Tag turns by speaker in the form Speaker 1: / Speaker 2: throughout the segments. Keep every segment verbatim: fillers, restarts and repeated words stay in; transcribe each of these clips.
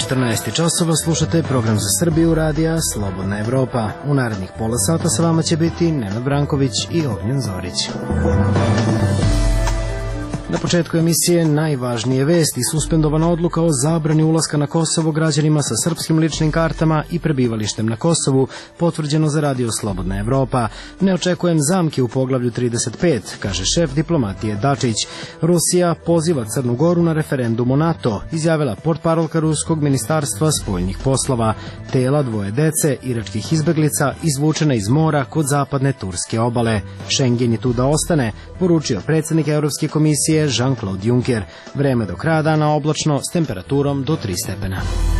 Speaker 1: četrnaest časova slušate program za Srbiju radija Slobodna Evropa. U narednih pola sata sa vama će biti Nenad Branković i Ognjen Zorić. Na početku emisije najvažnije vesti: suspendovana odluka o zabrani ulaska na Kosovo građanima sa srpskim ličnim kartama i prebivalištem na Kosovu, potvrđeno za radio Slobodna Evropa. Ne očekujem zamke u poglavlju trideset pet, kaže šef diplomatije Dačić. Rusija poziva Crnu Goru na referendum o NATO, izjavila portparolka Ruskog ministarstva spoljnih poslova. Tela dvoje dece iračkih izbeglica izvučena iz mora kod zapadne turske obale. Schengen je tu da ostane, poručio predsjednik Evropske komisije Jean-Claude Juncker. Vreme do kraja dana oblačno s temperaturom do tri stepena.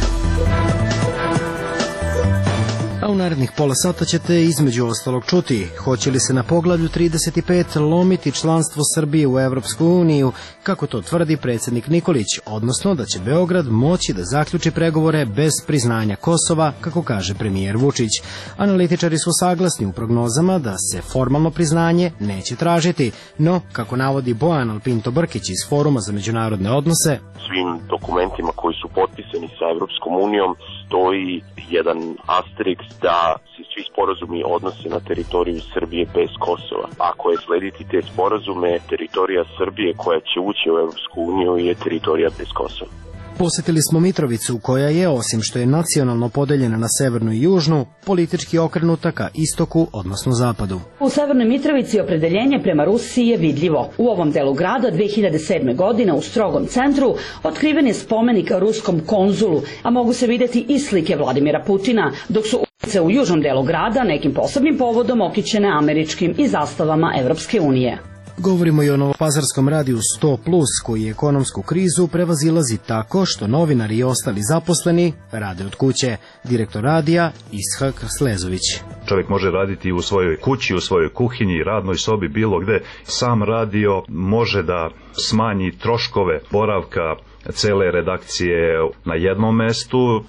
Speaker 1: A u narednih pola sata ćete između ostalog čuti: hoće li se na poglavlju trideset pet lomiti članstvo Srbije u Evropsku uniju, kako to tvrdi predsjednik Nikolić, odnosno da će Beograd moći da zaključi pregovore bez priznanja Kosova, kako kaže premijer Vučić. Analitičari su saglasni u prognozama da se formalno priznanje neće tražiti, no, kako navodi Bojan Alpinto Brkić iz Foruma za međunarodne odnose,
Speaker 2: svim dokumentima koji su potpisani sa Evropskom unijom stoji jedan asteriks da se svi sporazumi odnose na teritoriju Srbije bez Kosova. Ako je slediti te sporazume, teritorija Srbije koja će ući u Evropsku uniju je teritorija bez Kosova.
Speaker 1: Posjetili smo Mitrovicu, koja je, osim što je nacionalno podeljena na severnu i južnu, politički okrenuta ka istoku, odnosno zapadu.
Speaker 3: U severnoj Mitrovici opredeljenje prema Rusiji je vidljivo. U ovom delu grada dve hiljade sedme. godine u strogom centru otkriven je spomenik ruskom konzulu, a mogu se vidjeti i slike Vladimira Putina, dok su ulice u južnom delu grada nekim posebnim povodom okićene američkim i zastavama Evropske unije.
Speaker 1: Govorimo i o novopazarskom radiju sto plus, koji ekonomsku krizu prevazilazi tako što novinari i ostali zaposleni rade od kuće. Direktor radija Ishak Slezović.
Speaker 4: Čovjek može raditi u svojoj kući, u svojoj kuhinji, radnoj sobi, bilo gde. Sam radio može da smanji troškove boravka cele redakcije na jednom mestu.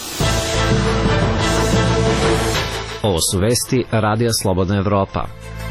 Speaker 5: Ovo su vesti radija Slobodna Evropa.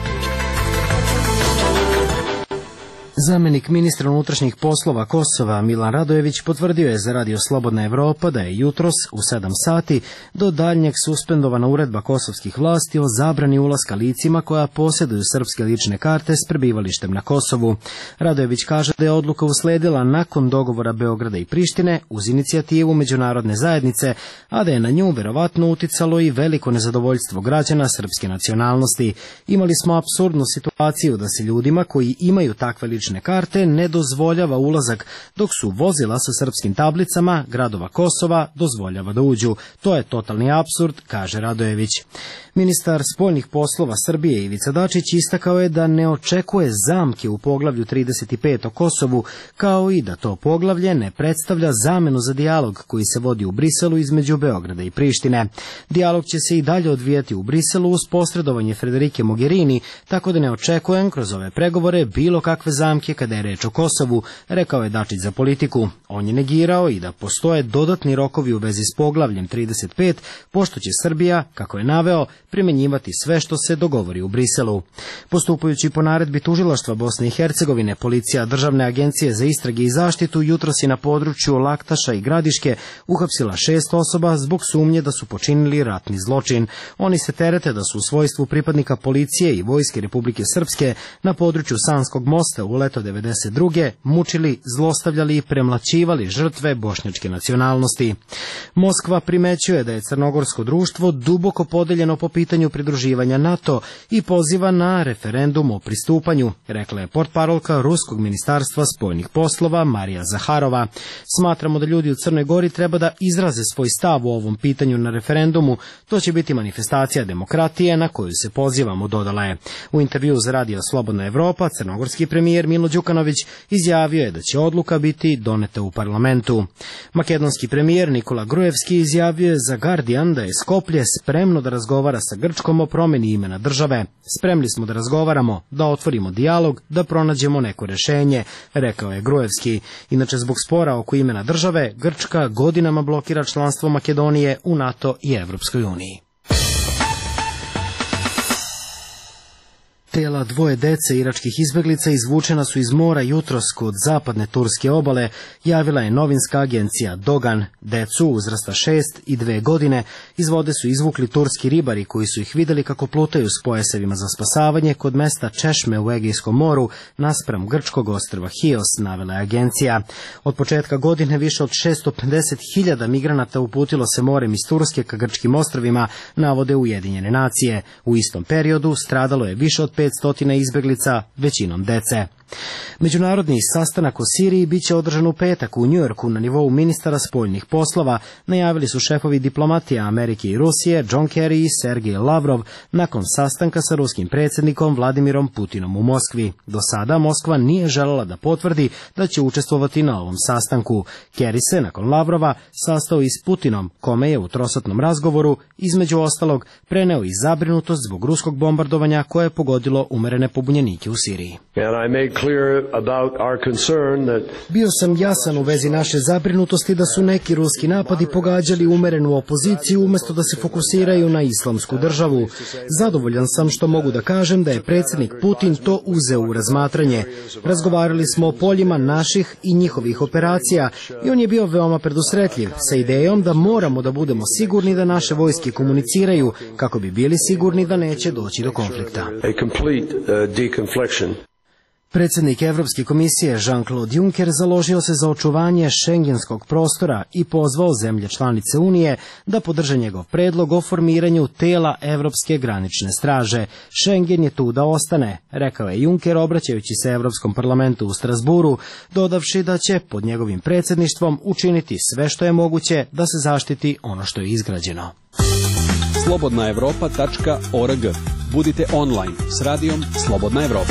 Speaker 1: Zamenik ministra unutrašnjih poslova Kosova Milan Radojević potvrdio je za radio Slobodna Evropa da je jutros u sedam sati do daljnjeg suspendovana uredba kosovskih vlasti o zabrani ulaska licima koja posjeduju srpske lične karte s prebivalištem na Kosovu. Radojević kaže da je odluka usledila nakon dogovora Beograda i Prištine uz inicijativu međunarodne zajednice, a da je na nju verovatno uticalo i veliko nezadovoljstvo građana srpske nacionalnosti. Imali smo apsurdnu situaciju da se ljudima koji imaju takve lične karte ne dozvoljava ulazak, dok su vozila sa srpskim tablicama gradova Kosova dozvoljava da uđu. To je totalni apsurd, kaže Radojević. Ministar spoljnih poslova Srbije Ivica Dačić istakao je da ne očekuje zamke u poglavlju trideset pet o Kosovu, kao i da to poglavlje ne predstavlja zamenu za dijalog koji se vodi u Briselu između Beograda i Prištine. Dijalog će se i dalje odvijati u Briselu uz posredovanje Frederike Mogherini, tako da ne očekujem kroz ove pregovore bilo kakve zamke kada je reč o Kosovu, rekao je Dačić za Politiku. On je negirao i da postoje dodatni rokovi u vezi s poglavljem trideset pet, pošto će Srbija, kako je naveo, primjenjivati sve što se dogovori u Briselu. Postupajući po naredbi tužilaštva Bosne i Hercegovine, policija Državne agencije za istrage i zaštitu jutros je na području Laktaša i Gradiške uhapsila šest osoba zbog sumnje da su počinili ratni zločin. Oni se terete da su u svojstvu pripadnika policije i Vojske Republike Srpske na području Sanskog mosta u leto devedeset druge mučili, zlostavljali i premlaćivali žrtve bošnjačke nacionalnosti. Moskva primećuje da je crnogorsko društvo duboko podeljeno po pitanju pridruživanja NATO i poziva na referendum o pristupanju, rekla je portparolka Ruskog ministarstva spoljnih poslova Marija Zaharova. Smatramo da ljudi u Crnoj Gori treba da izraze svoj stav u ovom pitanju na referendumu. To će biti manifestacija demokratije na koju se pozivamo, dodala je. U intervju za radio Slobodna Evropa, crnogorski premijer Milo Đukanović izjavio je da će odluka biti doneta u parlamentu. Makedonski premijer Nikola Grujevski izjavio je za Guardian da je Skoplje spremno da razgovara sa Grčkom o promjeni imena države. Spremni smo da razgovaramo, da otvorimo dijalog, da pronađemo neko rješenje, rekao je Grujevski. Inače, zbog spora oko imena države, Grčka godinama blokira članstvo Makedonije u NATO i Evropskoj uniji. Tela dvoje dece iračkih izbeglica izvučena su iz mora jutros kod zapadne turske obale, javila je novinska agencija Dogan. Decu uzrasta šest i dve godine iz vode su izvukli turski ribari koji su ih videli kako plutaju s pojasevima za spasavanje kod mesta Češme u Egejskom moru naspram grčkog ostrva Hios, navela je agencija. Od početka godine više od šesto pedeset hiljada migranata uputilo se morem iz Turske ka grčkim ostrvima, navode Ujedinjene nacije. U istom periodu stradalo je više od petsto izbeglica, većinom dece. Međunarodni sastanak o Siriji biće održan u petak u Njujorku na nivou ministara spoljnih poslova, najavili su šefovi diplomatija Amerike i Rusije John Kerry i Sergej Lavrov nakon sastanka sa ruskim predsjednikom Vladimirom Putinom u Moskvi. Do sada Moskva nije želela da potvrdi da će učestvovati na ovom sastanku. Kerry se nakon Lavrova sastao i s Putinom, kome je u trosatnom razgovoru između ostalog preneo i zabrinutost zbog ruskog bombardovanja koje je pogodilo umerene pobunjenike u Siriji. Bio sam jasan u vezi naše zabrinutosti da su neki ruski napadi pogađali umerenu opoziciju umjesto da se fokusiraju na islamsku državu. Zadovoljan sam što mogu da kažem da je predsjednik Putin to uzeo u razmatranje. Razgovarali smo o poljima naših i njihovih operacija i on je bio veoma predusretljiv sa idejom da moramo da budemo sigurni da naše vojske komuniciraju kako bi bili sigurni da neće doći do konflikta. Predsjednik Evropske komisije Jean-Claude Juncker založio se za očuvanje šengenskog prostora i pozvao zemlje članice Unije da podrže njegov predlog o formiranju tela Evropske granične straže. Schengen je tu da ostane, rekao je Juncker obraćajući se Evropskom parlamentu u Strasburu, dodavši da će pod njegovim predsjedništvom učiniti sve što je moguće da se zaštiti ono što je izgrađeno.
Speaker 6: slobodna evropa tačka org. Budite online s radijom Slobodna Evropa.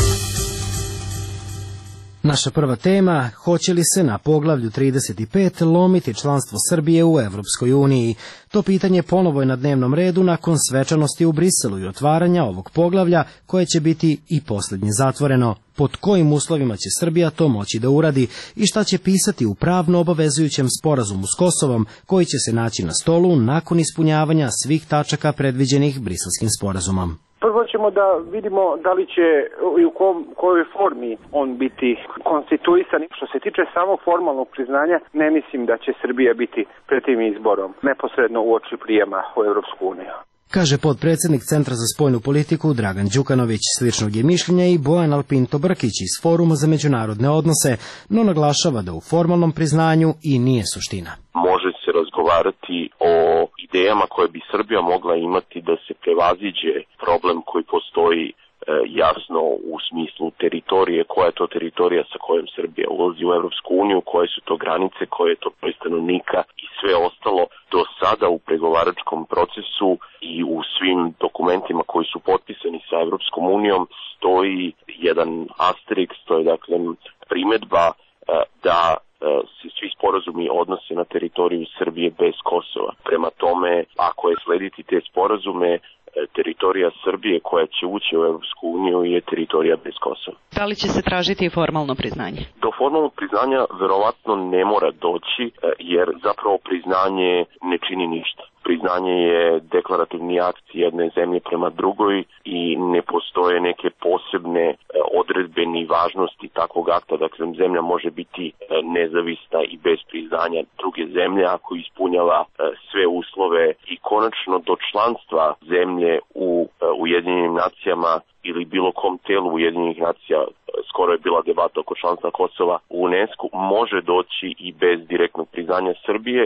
Speaker 1: Naša prva tema, hoće li se na poglavlju trideset pet lomiti članstvo Srbije u Evropskoj uniji? To pitanje ponovo je na dnevnom redu nakon svečanosti u Briselu i otvaranja ovog poglavlja koje će biti i posljednje zatvoreno. Pod kojim uslovima će Srbija to moći da uradi i šta će pisati u pravno obavezujućem sporazumu s Kosovom koji će se naći na stolu nakon ispunjavanja svih tačaka predviđenih Briselskim sporazumom.
Speaker 7: Prvo ćemo da vidimo da li će i u kom, kojoj formi on biti konstituisan. Što se tiče samog formalnog priznanja, ne mislim da će Srbija biti pred tim izborom neposredno uoči prijema u Evropsku uniju.
Speaker 1: Kaže potpredsjednik Centra za spoljnu politiku Dragan Đukanović. Sličnog je mišljenja i Bojan Alpinto Brkić iz Foruma za međunarodne odnose, no naglašava da u formalnom priznanju i nije suština.
Speaker 2: Može se razgovarati o idejama koje bi Srbija mogla imati da se prevaziđe problem koji postoji e, jasno u smislu teritorije, koja je to teritorija sa kojom Srbija ulazi u Evropsku uniju, koje su to granice, koje je to broj stanovnika i sve ostalo. Do sada u pregovaračkom procesu i u svim dokumentima koji su potpisani sa Evropskom unijom stoji jedan asteriks, to je dakle primedba e, da se svi sporazumi odnose na teritoriju Srbije bez Kosova. Prema tome, ako je slediti te sporazume, teritorija Srbije koja će ući u Evropsku uniju je teritorija bez Kosova.
Speaker 8: Da li će se tražiti formalno priznanje?
Speaker 2: Do formalnog priznanja verovatno ne mora doći, jer zapravo priznanje ne čini ništa. Priznanje je deklarativni akt jedne zemlje prema drugoj i ne postoje neke posebne odredbe ni važnosti takvog akta. Dakle, zemlja može biti nezavisna i bez priznanja druge zemlje ako ispunjava sve uslove i konačno do članstva zemlje u Ujedinjenim nacijama ili bilo kom telu Ujedinjenih nacija, skoro je bila debata oko članstva Kosova u UNESCO, može doći i bez direktnog priznanja Srbije.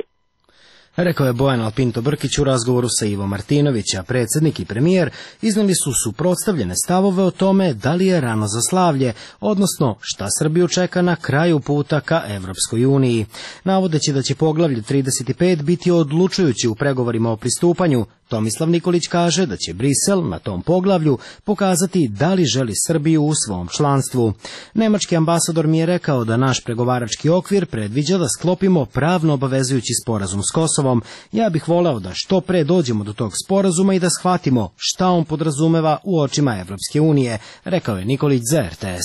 Speaker 1: Rekao je Bojan Alpinto Brkić u razgovoru sa Ivo Martinović, a predsjednik i premijer iznali su suprotstavljene stavove o tome da li je rano za slavlje, odnosno šta Srbiju čeka na kraju puta ka Evropskoj uniji. Navodeći da će poglavlje trideset pet biti odlučujući u pregovorima o pristupanju, Tomislav Nikolić kaže da će Brisel na tom poglavlju pokazati da li želi Srbiju u svom članstvu. Nemački ambasador mi je rekao da naš pregovarački okvir predviđa da sklopimo pravno obavezujući sporazum s Kosovom. Ja bih voleo da što pre dođemo do tog sporazuma i da shvatimo šta on podrazumeva u očima Evropske unije, rekao je Nikolić za R T S.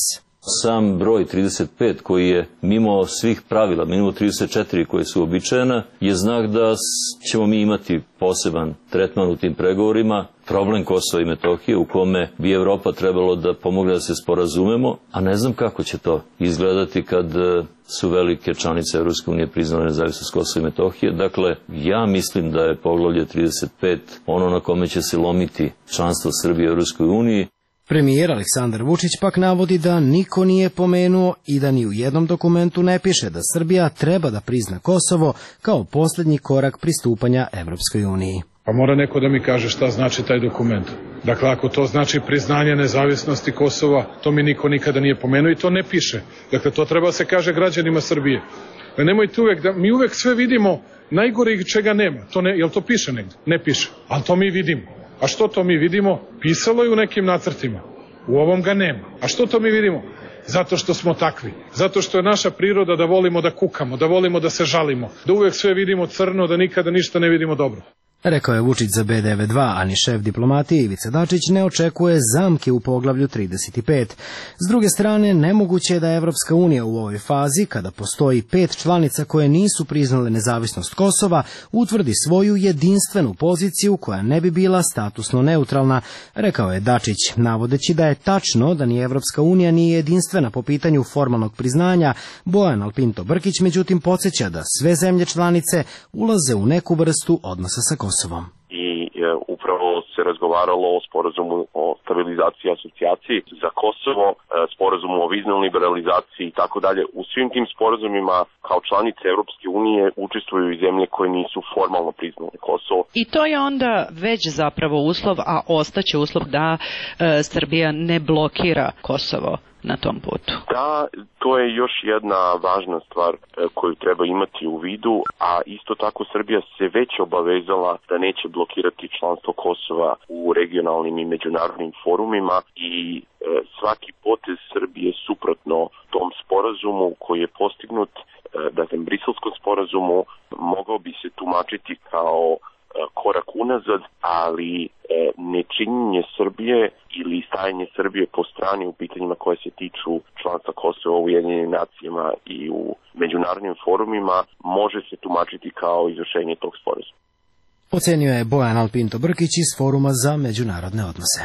Speaker 9: Sam broj trideset pet koji je mimo svih pravila, mimo trideset četiri koje su uobičajena, je znak da ćemo mi imati poseban tretman u tim pregovorima, problem Kosova i Metohije u kome bi Evropa trebalo da pomogne da se sporazumemo, a ne znam kako će to izgledati kad su velike članice Evropske unije priznale nezavisnost Kosova i Metohije. Dakle, ja mislim da je poglavlje trideset pet ono na kome će se lomiti članstvo Srbije u Evropskoj uniji.
Speaker 1: Premijer Aleksandar Vučić pak navodi da niko nije pomenuo i da ni u jednom dokumentu ne piše da Srbija treba da prizna Kosovo kao posljednji korak pristupanja Evropskoj uniji.
Speaker 10: Pa mora neko da mi kaže šta znači taj dokument. Dakle, ako to znači priznanje nezavisnosti Kosova, to mi niko nikada nije pomenuo i to ne piše. Dakle, to treba se kaže građanima Srbije. Nemojte uvek da, mi uvek sve vidimo najgore čega nema. To ne, jel to piše negdje? Ne piše. Ali to mi vidimo. A što to mi vidimo? Pisalo je u nekim nacrtima. U ovom ga nema. A što to mi vidimo? Zato što smo takvi. Zato što je naša priroda da volimo da kukamo, da volimo da se žalimo, da uvek sve vidimo crno, da nikada ništa ne vidimo dobro.
Speaker 1: Rekao je Vučić za B devedeset dva, a ni šef diplomatije Ivica Dačić ne očekuje zamke u poglavlju trideset pet. S druge strane, nemoguće je da Evropska unija u ovoj fazi, kada postoji pet članica koje nisu priznale nezavisnost Kosova, utvrdi svoju jedinstvenu poziciju koja ne bi bila statusno neutralna, rekao je Dačić, navodeći da je tačno da ni Evropska unija nije jedinstvena po pitanju formalnog priznanja. Bojan Alpinto Brkić međutim podsjeća da sve zemlje članice ulaze u neku vrstu odnosa sa Kosovom.
Speaker 2: I e, upravo se razgovaralo o sporazumu o stabilizaciji i asocijaciji za Kosovo, e, sporazumu o viznoj liberalizaciji i tako dalje. U svim tim sporazumima kao članice Europske unije učestvuju i zemlje koje nisu formalno priznale Kosovo.
Speaker 8: I to je onda već zapravo uslov, a ostaće uslov da e, Srbija ne blokira Kosovo na tom putu.
Speaker 2: Da, to je još jedna važna stvar koju treba imati u vidu, a isto tako Srbija se već obavezala da neće blokirati članstvo Kosova u regionalnim i međunarodnim forumima i e, svaki potez Srbije suprotno tom sporazumu koji je postignut, e, dakle Briselskom sporazumu, mogao bi se tumačiti kao korak unazad, ali e, nečinjenje Srbije ili stajanje Srbije po strani u pitanjima koje se tiču članstva Kosova u Ujedinjenim nacijama i u međunarodnim forumima može se tumačiti kao izvršenje tog sporazuma.
Speaker 1: Ocenio je Bojan Alpinto Brkić iz Foruma za međunarodne odnose.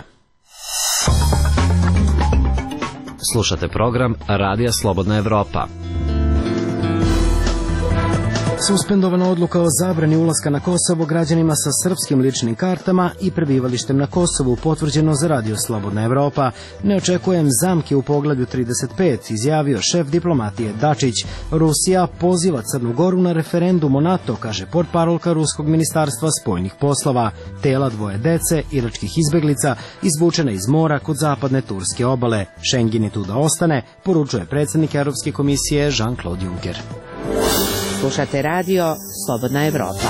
Speaker 5: Slušate program Radija Slobodna Evropa.
Speaker 1: Suspendovana odluka o zabrani ulaska na Kosovo građanima sa srpskim ličnim kartama i prebivalištem na Kosovu potvrđeno za Radio Slobodna Evropa. Ne očekujem zamke u poglavlju trideset pet, izjavio šef diplomatije Dačić. Rusija poziva Crnu Goru na referendum o NATO, kaže portparolka Ruskog ministarstva spoljnih poslova. Tela dvoje dece, iračkih izbeglica, izvučena iz mora kod zapadne turske obale. Schengen je tu da ostane, poručuje predsjednik Europske komisije Jean-Claude Juncker.
Speaker 11: Slušate radio Slobodna Evropa.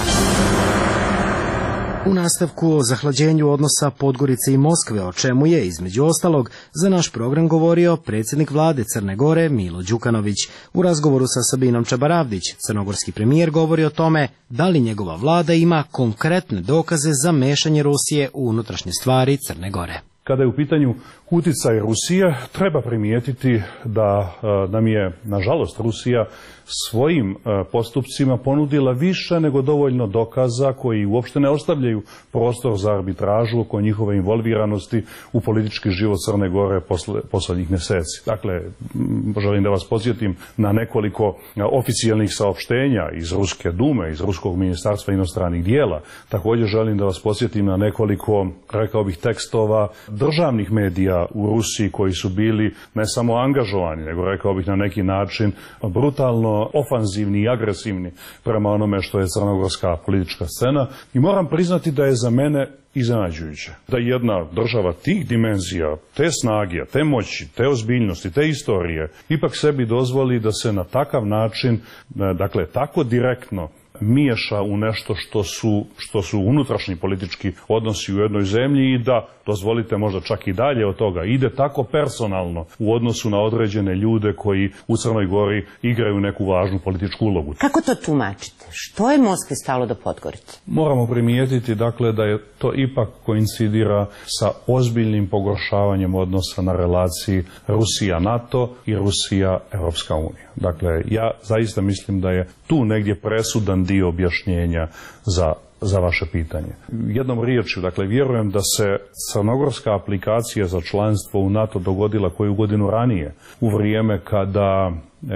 Speaker 1: U nastavku o zahlađenju odnosa Podgorice i Moskve, o čemu je, između ostalog, za naš program govorio predsjednik vlade Crne Gore Milo Đukanović. U razgovoru sa Sabinom Čabaravdić, crnogorski premijer govori o tome da li njegova vlada ima konkretne dokaze za mešanje Rusije u unutrašnje stvari Crne Gore.
Speaker 12: Kada je u pitanju uticaj Rusije, treba primijetiti da nam je, nažalost, Rusija svojim postupcima ponudila više nego dovoljno dokaza koji uopšte ne ostavljaju prostor za arbitražu oko njihove involviranosti u politički život Crne Gore posle, poslednjih mjeseci. Dakle, želim da vas podsjetim na nekoliko oficijalnih saopštenja iz Ruske dume, iz Ruskog ministarstva inostranih dijela. Također želim da vas podsjetim na nekoliko, rekao bih, tekstova državnih medija u Rusiji koji su bili ne samo angažovani, nego rekao bih na neki način brutalno ofanzivni i agresivni prema onome što je crnogorska politička scena. I moram priznati da je za mene iznenađujuće da jedna država tih dimenzija, te snage, te moći, te ozbiljnosti, te istorije ipak sebi dozvoli da se na takav način, dakle tako direktno miješa u nešto što su, što su unutrašnji politički odnosi u jednoj zemlji i da, dozvolite, možda čak i dalje od toga, ide tako personalno u odnosu na određene ljude koji u Crnoj Gori igraju neku važnu političku ulogu.
Speaker 11: Kako to tumačite? Što je Moskvi stalo do Podgorice?
Speaker 12: Moramo primijetiti, dakle, da je to ipak koincidira sa ozbiljnim pogoršavanjem odnosa na relaciji Rusija-NATO i Rusija-Europska unija. Dakle, ja zaista mislim da je tu negdje presudan dio objašnjenja za za vaše pitanje. Jednom riječju, dakle, vjerujem da se crnogorska aplikacija za članstvo u NATO dogodila koju godinu ranije, u vrijeme kada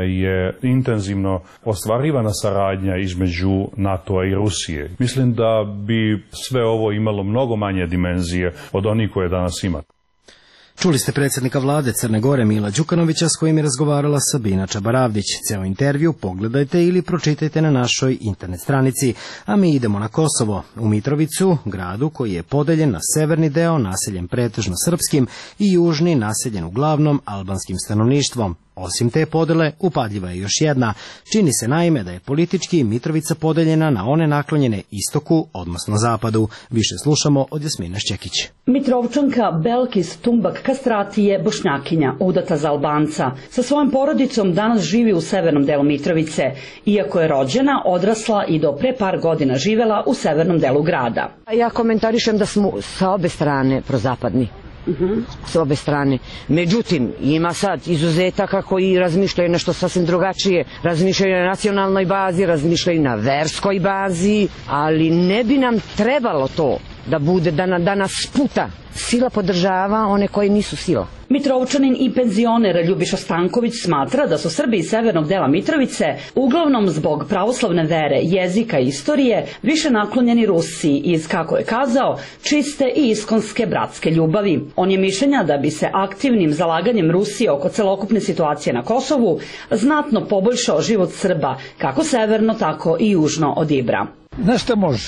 Speaker 12: je intenzivno ostvarivana saradnja između NATO-a i Rusije. Mislim da bi sve ovo imalo mnogo manje dimenzije od onih koje danas ima.
Speaker 1: Čuli ste predsjednika vlade Crne Gore Mila Đukanovića s kojim je razgovarala Sabina Čabaravdić. Ceo intervju pogledajte ili pročitajte na našoj internet stranici, a mi idemo na Kosovo, u Mitrovicu, gradu koji je podeljen na severni deo naseljen pretežno srpskim i južni naseljen uglavnom albanskim stanovništvom. Osim te podele, upadljiva je još jedna. Čini se naime da je politički Mitrovica podeljena na one naklonjene istoku, odnosno zapadu. Više slušamo od Jasmine Šćekić.
Speaker 3: Mitrovčanka Belkis Tumbak Kastrati je Bošnjakinja, udata za Albanca. Sa svojom porodicom danas živi u severnom delu Mitrovice, iako je rođena, odrasla i do pre par godina živela u severnom delu grada.
Speaker 13: Ja komentarišem da smo sa obe strane prozapadni. Uh-huh. S obe strane. Međutim, ima sad izuzetaka koji razmišljaju nešto sasvim drugačije. Razmišljaju na nacionalnoj bazi, razmišljaju na verskoj bazi, ali ne bi nam trebalo to da bude, da, na, da nas sputa. Sila podržava one koji nisu sila.
Speaker 3: Mitrovčanin i penzioner Ljubiša Stanković smatra da su Srbi iz severnog dela Mitrovice, uglavnom zbog pravoslavne vere, jezika i istorije, više naklonjeni Rusiji iz, kako je kazao, čiste i iskonske bratske ljubavi. On je mišljenja da bi se aktivnim zalaganjem Rusije oko celokupne situacije na Kosovu znatno poboljšao život Srba, kako severno, tako i južno od Ibra.
Speaker 14: Znaš šta može?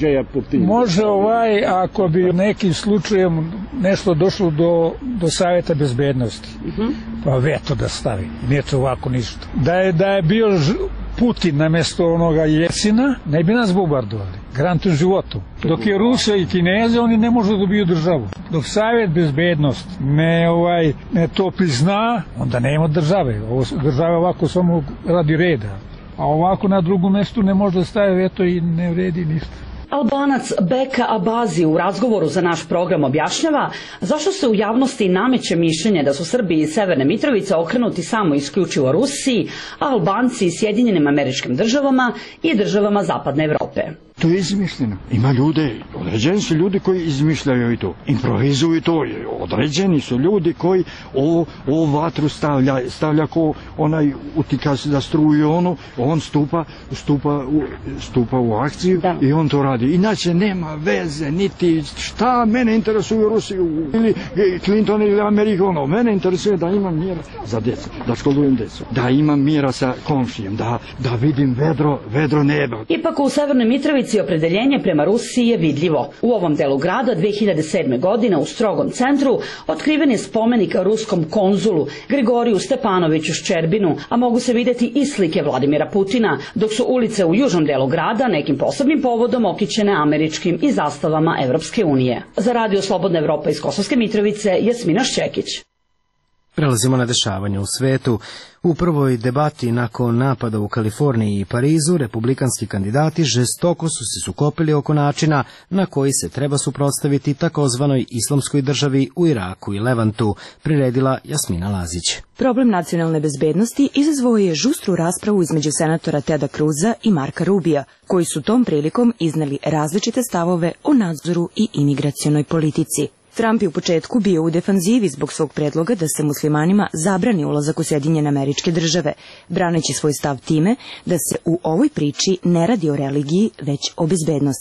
Speaker 14: Može ovaj, ako bi nekim slučajem nešto došlo do, do Savjeta bezbednosti, uh-huh. pa veto da stavi. Nije to ovako ništa. Da je, da je bio Putin na mjesto onoga Jesina, ne bi nas bombardovali. Garantujem životu. Dok je Rusija i Kineze, oni ne može da dobiju državu. Dok Savjet bezbednosti ne, ovaj, ne to prizna, onda nema države. Ovo država ovako samo radi reda. A ovako na drugom mjestu ne može da staje veto i ne vredi ništa.
Speaker 3: Albanac Beka Abazi u razgovoru za naš program objašnjava zašto se u javnosti nameće mišljenje da su Srbi iz Severne Mitrovice okrenuti samo isključivo Rusiji, a Albanci iz Sjedinjenim Američkim Državama i državama Zapadne Evrope.
Speaker 15: To je izmišljeno. Ima ljude, određeni su ljudi koji izmišljaju i to, improvizuju to, određeni su ljudi koji o, o vatru stavlja, stavlja ko onaj utika za struju, ono, on stupa, stupa, u, stupa u akciju da. I on to radi. Inače nema veze, niti šta mene interesuje Rusiju ili Clinton ili Amerika, ono, mene interesuje da imam mjera za djecu, da školujem djecu, da imam mjera sa komšijem, da, da vidim vedro, vedro neba.
Speaker 3: Ipak u Severnoj Mitrovici opredeljenje prema Rusiji je vidljivo. U ovom delu grada dve hiljade sedme. godine u strogom centru otkriven je spomenik ruskom konzulu Grigoriju Stepanoviću Ščerbinu, a mogu se vidjeti i slike Vladimira Putina, dok su ulice u južnom delu grada nekim posebnim povodom okićene američkim i zastavama Evropske unije. Za Radio Slobodna Evropa iz Kosovske Mitrovice, Jasmina Šćekić.
Speaker 1: Prelazimo na dešavanje u svetu. U prvoj debati nakon napada u Kaliforniji i Parizu, republikanski kandidati žestoko su se sukobili oko načina na koji se treba suprotstaviti takozvanoj islamskoj državi u Iraku i Levantu, priredila Jasmina Lazić.
Speaker 16: Problem nacionalne bezbednosti izazvao je žustru raspravu između senatora Teda Cruza i Marka Rubija, koji su tom prilikom izneli različite stavove o nadzoru i imigracionoj politici. Trump je u početku bio u defanzivi zbog svog predloga da se muslimanima zabrani ulazak u Sjedinjene Američke Države, braneći svoj stav time da se u ovoj priči ne radi o religiji, već o bezbednosti.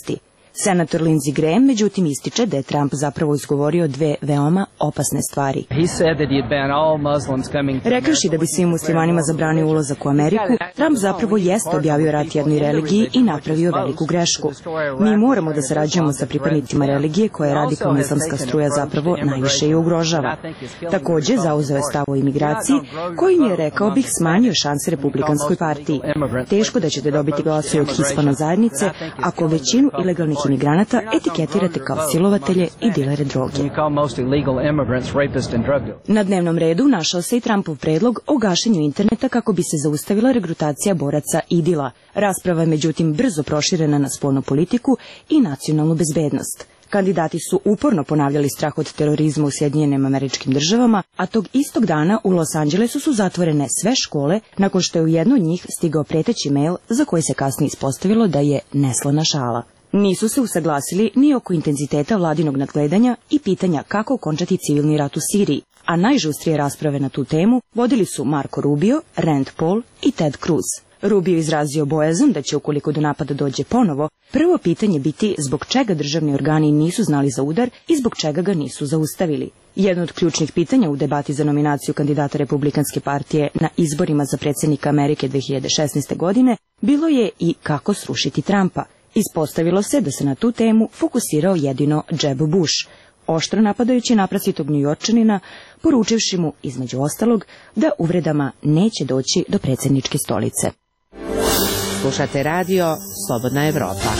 Speaker 16: Senator Lindsey Graham međutim ističe da je Trump zapravo izgovorio dve veoma opasne stvari. Rekavši da bi svim muslimanima zabranio ulazak u Ameriku, Trump zapravo jeste objavio rat jednoj religiji i napravio veliku grešku. Mi moramo da sarađujemo sa pripadnicima religije koja je radikalna islamska struja zapravo najviše i ugrožava. Takođe, zauzeo je stav o imigraciji, kojim je, rekao bih, smanjio šanse Republikanskoj partiji. Teško da ćete dobiti glasove od hispano zajednice ako većinu ilegalnih imigranata etiketirate kao silovatelje i dilere droge. Na dnevnom redu našao se i Trumpov predlog o gašenju interneta kako bi se zaustavila regrutacija boraca IDIL-a. Rasprava je međutim brzo proširena na spoljnu politiku i nacionalnu bezbednost. Kandidati su uporno ponavljali strah od terorizma u Sjedinjenim Američkim Državama, a tog istog dana u Los Angelesu su zatvorene sve škole nakon što je u jednu od njih stigao preteći mail za koji se kasnije ispostavilo da je neslana šala. Nisu se usaglasili ni oko intenziteta vladinog nadgledanja i pitanja kako okončati civilni rat u Siriji, a najžustrije rasprave na tu temu vodili su Marco Rubio, Rand Paul i Ted Cruz. Rubio izrazio bojazan da će, ukoliko do napada dođe ponovo, prvo pitanje biti zbog čega državni organi nisu znali za udar i zbog čega ga nisu zaustavili. Jedno od ključnih pitanja u debati za nominaciju kandidata Republikanske partije na izborima za predsjednika Amerike dve hiljade šesnaeste. godine bilo je i kako srušiti Trumpa. Ispostavilo se da se na tu temu fokusirao jedino Jeb Bush, oštro napadajući naprasitog Njujorčanina, poručivši mu, između ostalog, da uvredama neće doći do predsjedničke stolice.
Speaker 11: Slušate radio Slobodna Evropa.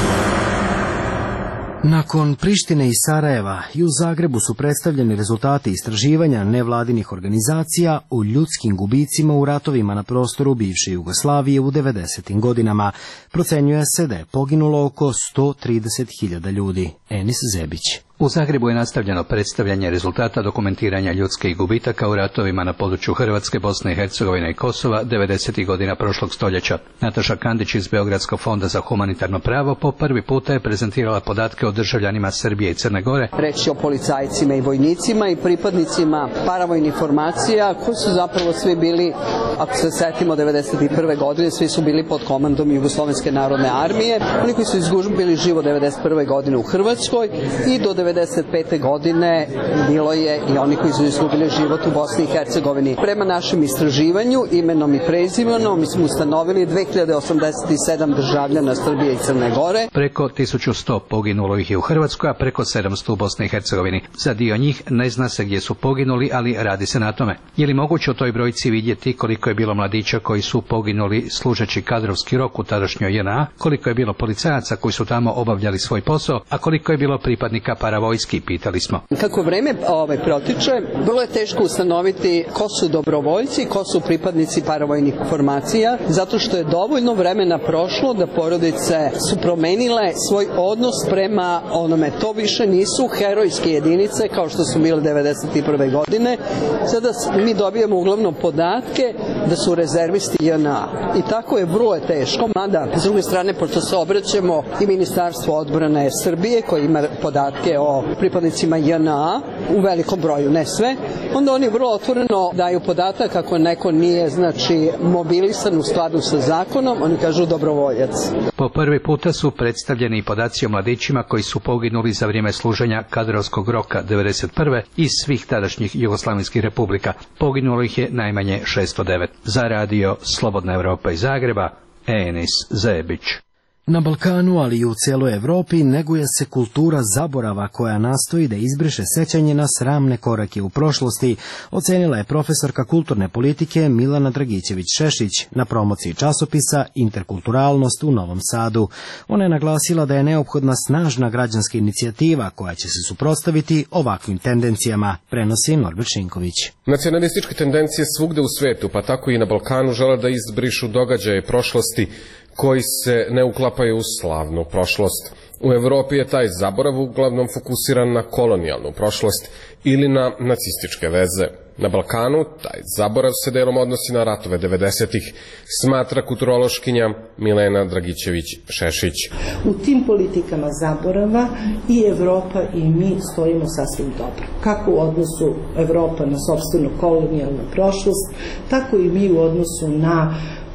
Speaker 1: Nakon Prištine i Sarajeva i u Zagrebu su predstavljeni rezultati istraživanja nevladinih organizacija o ljudskim gubicima u ratovima na prostoru bivše Jugoslavije u devedesetim godinama. Procenjuje se da je poginulo oko sto trideset hiljada ljudi. Enis Zebić.
Speaker 17: U Zagrebu je nastavljeno predstavljanje rezultata dokumentiranja ljudskih gubitaka u ratovima na području Hrvatske, Bosne i Hercegovine i Kosova devedesetih godina prošlog stoljeća. Nataša Kandić iz Beogradskog fonda za humanitarno pravo po prvi puta je prezentirala podatke o državljanima Srbije i Crne Gore.
Speaker 18: Reč je o policajcima i vojnicima i pripadnicima paravojnih formacija koji su zapravo svi bili, ako se setimo devedeset prve. godine, svi su bili pod komandom Jugoslovenske narodne armije. Oni koji su izgubili život devedeset prve. godine u Hrvatskoj i do devedeset pete. godine bilo je i oni koji su izgubili život u Bosni i Hercegovini. Prema našem istraživanju, imenom i prezimenom, mi smo ustanovili dve hiljade osamdeset sedam državljana Srbije i Crne Gore.
Speaker 17: Preko tisuću sto poginulo ih je u Hrvatskoj, a preko sedamsto u Bosni i Hercegovini. Za dio njih ne zna se gdje su poginuli, ali radi se na tome. Je li moguće u toj brojci vidjeti koliko je bilo mladića koji su poginuli služeći kadrovski rok u tadašnjoj J N A, koliko je bilo policajaca koji su tamo obavljali svoj posao, a koliko je bilo pripadnika paravojski, pitali smo.
Speaker 18: Kako vreme ovaj protiče, vrlo je teško ustanoviti ko su dobrovoljci, ko su pripadnici paravojnih formacija, zato što je dovoljno vremena prošlo da porodice su promenile svoj odnos prema onome. To više nisu herojske jedinice kao što su bile devedeset prve. godine. Sada mi dobijamo uglavnom podatke da su rezervisti J N A. I tako je vrlo je teško, mada s druge strane, pošto se obraćamo i Ministarstvo odbrane Srbije koji ima podatke o pripadnicima J N A u velikom broju, ne sve, onda oni vrlo otvoreno daju podatak ako neko nije, znači, mobilisan u skladu sa zakonom, oni kažu dobrovoljac.
Speaker 17: Po prvi puta su predstavljeni i podaci o mladićima koji su poginuli za vrijeme služenja kadrovskog roka devedeset prve iz svih tadašnjih jugoslavenskih republika. Poginulo ih je najmanje šesto devet. Za radio Slobodna Evropa iz Zagreba, Enis Zebić.
Speaker 1: Na Balkanu, ali i u cijeloj Evropi, neguje se kultura zaborava koja nastoji da izbriše sećanje na sramne korake u prošlosti, ocenila je profesorka kulturne politike Milana Dragićević-Šešić na promociji časopisa Interkulturalnost u Novom Sadu. Ona je naglasila da je neophodna snažna građanska inicijativa koja će se suprotstaviti ovakvim tendencijama, prenosi Norbert Šinković.
Speaker 19: Nacionalističke tendencije svugde u svetu, pa tako i na Balkanu, žele da izbrišu događaje prošlosti koji se ne uklapaju u slavnu prošlost. U Evropi je taj zaborav uglavnom fokusiran na kolonijalnu prošlost ili na nacističke veze. Na Balkanu taj zaborav se delom odnosi na ratove devedesetih, smatra kulturološkinja Milena Dragićević-Šešić.
Speaker 20: U tim politikama zaborava i Evropa i mi stojimo sasvim dobro. Kako u odnosu Evropa na sopstvenu kolonijalnu prošlost, tako i mi u odnosu na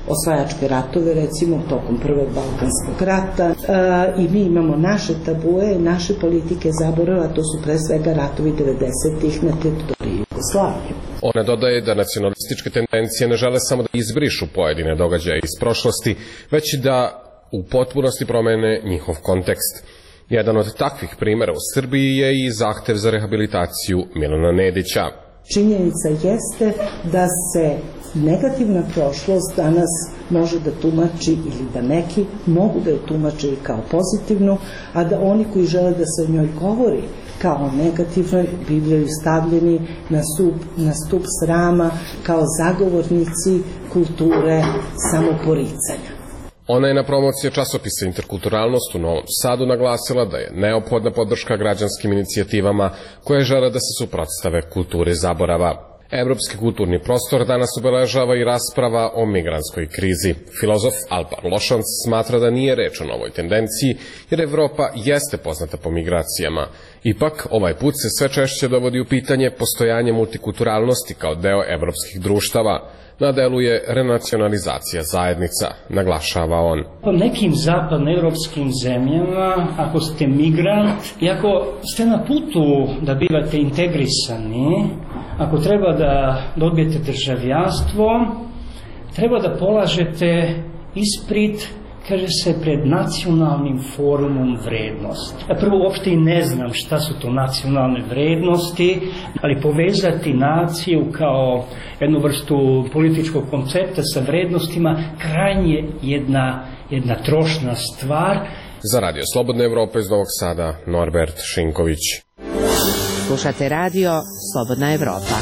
Speaker 20: osvajačke ratove, recimo tokom prvog Balkanskog rata, e, i mi imamo naše tabue, naše politike zaborava, to su pre svega ratovi devedesetih na teritoriji Jugoslavije.
Speaker 19: Ona dodaje da nacionalističke tendencije ne žele samo da izbrišu pojedine događaje iz prošlosti, već i da u potpunosti promene njihov kontekst. Jedan od takvih primjera u Srbiji je i zahtev za rehabilitaciju Milana Nedića.
Speaker 20: Činjenica jeste da se negativna prošlost danas može da tumači, ili da neki mogu da je tumače kao pozitivnu, a da oni koji žele da se o njoj govori kao negativno bivaju stavljeni na stup, na stup srama kao zagovornici kulture samoporicanja.
Speaker 19: Ona je na promociji časopisa Interkulturalnost u Novom Sadu naglasila da je neophodna podrška građanskim inicijativama koje žele da se suprotstave kulturi zaborava. Evropski kulturni prostor danas obeležava i rasprava o migrantskoj krizi. Filozof Alpar Lošanc smatra da nije reč o novoj tendenciji, jer Evropa jeste poznata po migracijama. Ipak, ovaj put se sve češće dovodi u pitanje postojanje multikulturalnosti kao deo evropskih društava. Na delu je renacionalizacija zajednica, naglašava on.
Speaker 21: Po nekim zapadnoevropskim zemljama, ako ste migrant i ako ste na putu da bivate integrisani, ako treba da dobijete državljanstvo, treba da polažete ispit, kaže se, pred nacionalnim forumom vrednosti. Ja prvo uopšte i ne znam šta su to nacionalne vrednosti, ali povezati naciju kao jednu vrstu političkog koncepta sa vrednostima krajnje jedna, jedna trošna stvar.
Speaker 19: Za Radio Slobodna Evropa iz Novog Sada, Norbert Šinković.
Speaker 22: Slušate Radio Slobodna Evropa.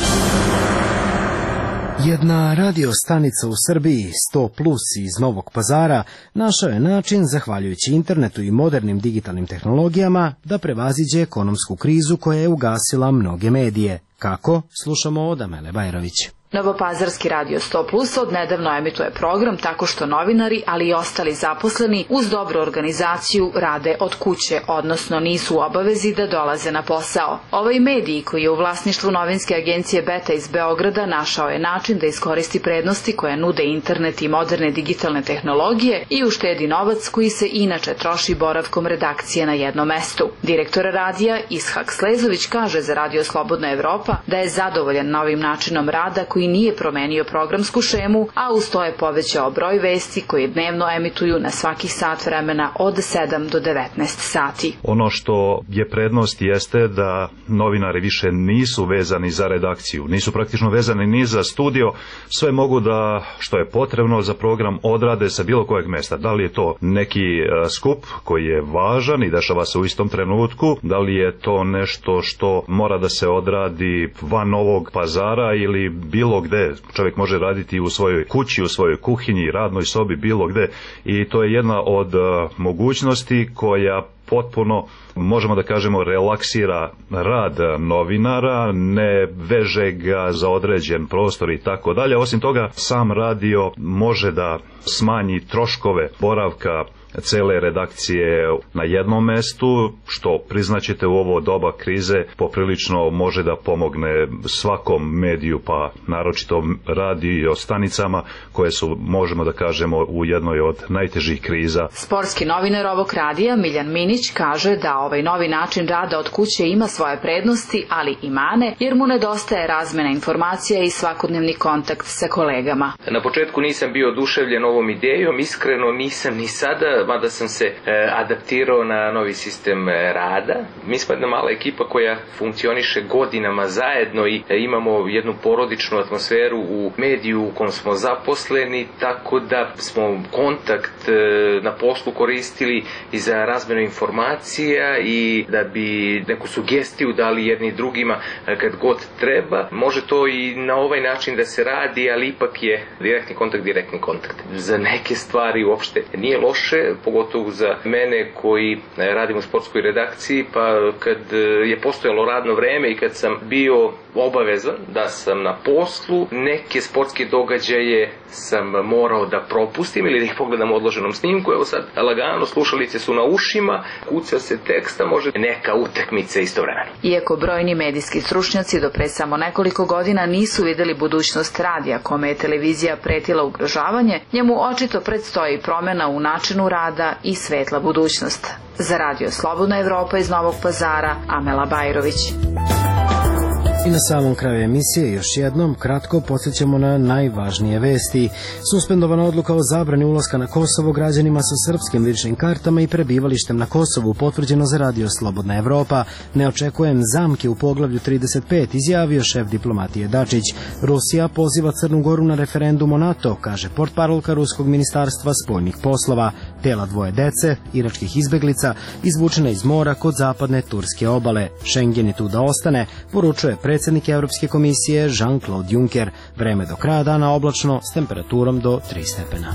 Speaker 1: Jedna radio stanica u Srbiji, sto plus iz Novog Pazara, našao je način, zahvaljujući internetu i modernim digitalnim tehnologijama, da prevaziđe ekonomsku krizu koja je ugasila mnoge medije. Kako? Slušamo od Amele Bajrović.
Speaker 23: Novopazarski radio sto plus od nedavno emituje program tako što novinari, ali i ostali zaposleni uz dobru organizaciju rade od kuće, odnosno nisu u obavezi da dolaze na posao. Ovaj medij, koji je u vlasništvu novinske agencije Beta iz Beograda, našao je način da iskoristi prednosti koje nude internet i moderne digitalne tehnologije i uštedi novac koji se inače troši boravkom redakcije na jednom mestu. Direktor radija Ishak Slezović kaže za Radio Slobodna Evropa da je zadovoljan novim načinom rada koji nije promenio programsku šemu, a uz to je povećao broj vesti koje dnevno emituju na svakih sat vremena od sedam do devetnaest sati.
Speaker 4: Ono što je prednost jeste da novinari više nisu vezani za redakciju, nisu praktično vezani ni za studio, sve mogu da, što je potrebno za program, odrade sa bilo kojeg mesta. Da li je to neki skup koji je važan i dešava se u istom trenutku, da li je to nešto što mora da se odradi van Novog Pazara ili bilo gde, čovjek može raditi u svojoj kući, u svojoj kuhinji, radnoj sobi, bilo gde, i to je jedna od uh, mogućnosti koja potpuno, možemo da kažemo, relaksira rad novinara, ne veže ga za određen prostor i tako dalje. Osim toga, sam radio može da smanji troškove boravka cele redakcije na jednom mestu, što priznaćete u ovo doba krize poprilično može da pomogne svakom mediju, pa naročito radio stanicama koje su, možemo da kažemo, u jednoj od najtežih kriza.
Speaker 23: Sportski novinar ovog radija Miljan Minić kaže da ovaj novi način rada od kuće ima svoje prednosti, ali i mane, jer mu nedostaje razmena informacija i svakodnevni kontakt sa kolegama.
Speaker 24: Na početku nisam bio oduševljen ovom idejom, iskreno nisam ni sada, mada sam se e, adaptirao na novi sistem rada. Mi smo jedna mala ekipa koja funkcioniše godinama zajedno i e, imamo jednu porodičnu atmosferu u mediju u kojem smo zaposleni, tako da smo kontakt e, na poslu koristili i za razmenu informacija i da bi neku sugestiju dali jedni drugima e, kad god treba. Može to i na ovaj način da se radi, ali ipak je direktni kontakt, direktni kontakt. Za neke stvari uopšte nije loše pogotovo za mene koji radim u sportskoj redakciji, pa kad je postojalo radno vreme i kad sam bio obavezan da sam na poslu, neke sportske događaje sam morao da propustim ili da ih pogledam u odloženom snimku. Evo sad lagano, slušalice su na ušima, kuca se teksta, može neka utakmica istovremeno.
Speaker 23: Iako brojni medijski stručnjaci do pre samo nekoliko godina nisu videli budućnost radija kome je televizija pretila ugrožavanje, njemu očito predstoji promena u načinu rada i svetla budućnost. Za Radio Slobodna Evropa iz Novog Pazara, Amela Bajrović.
Speaker 1: I na samom kraju emisije još jednom kratko podsjećamo na najvažnije vesti. Suspendovana odluka o zabrani ulaska na Kosovo građanima sa srpskim ličnim kartama i prebivalištem na Kosovu potvrđeno za Radio Slobodna Evropa. Ne očekujem zamke u poglavlju trideset pet, izjavio šef diplomatije Dačić. Rusija poziva Crnu Goru na referendum o NATO, kaže portparolka Ruskog ministarstva spoljnih poslova. Tela dvoje dece, iračkih izbeglica, izvučena iz mora kod zapadne turske obale. Schengen je tu da ostane, poručuje predsjednik Europske komisije Jean-Claude Juncker. Vreme do kraja dana oblačno s temperaturom do tri stepena.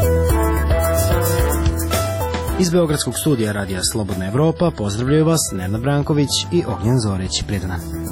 Speaker 1: Iz Beogradskog studija Radija Slobodna Evropa pozdravljaju vas Nenad Branković i Ognjen Zorić. Prijetan dan.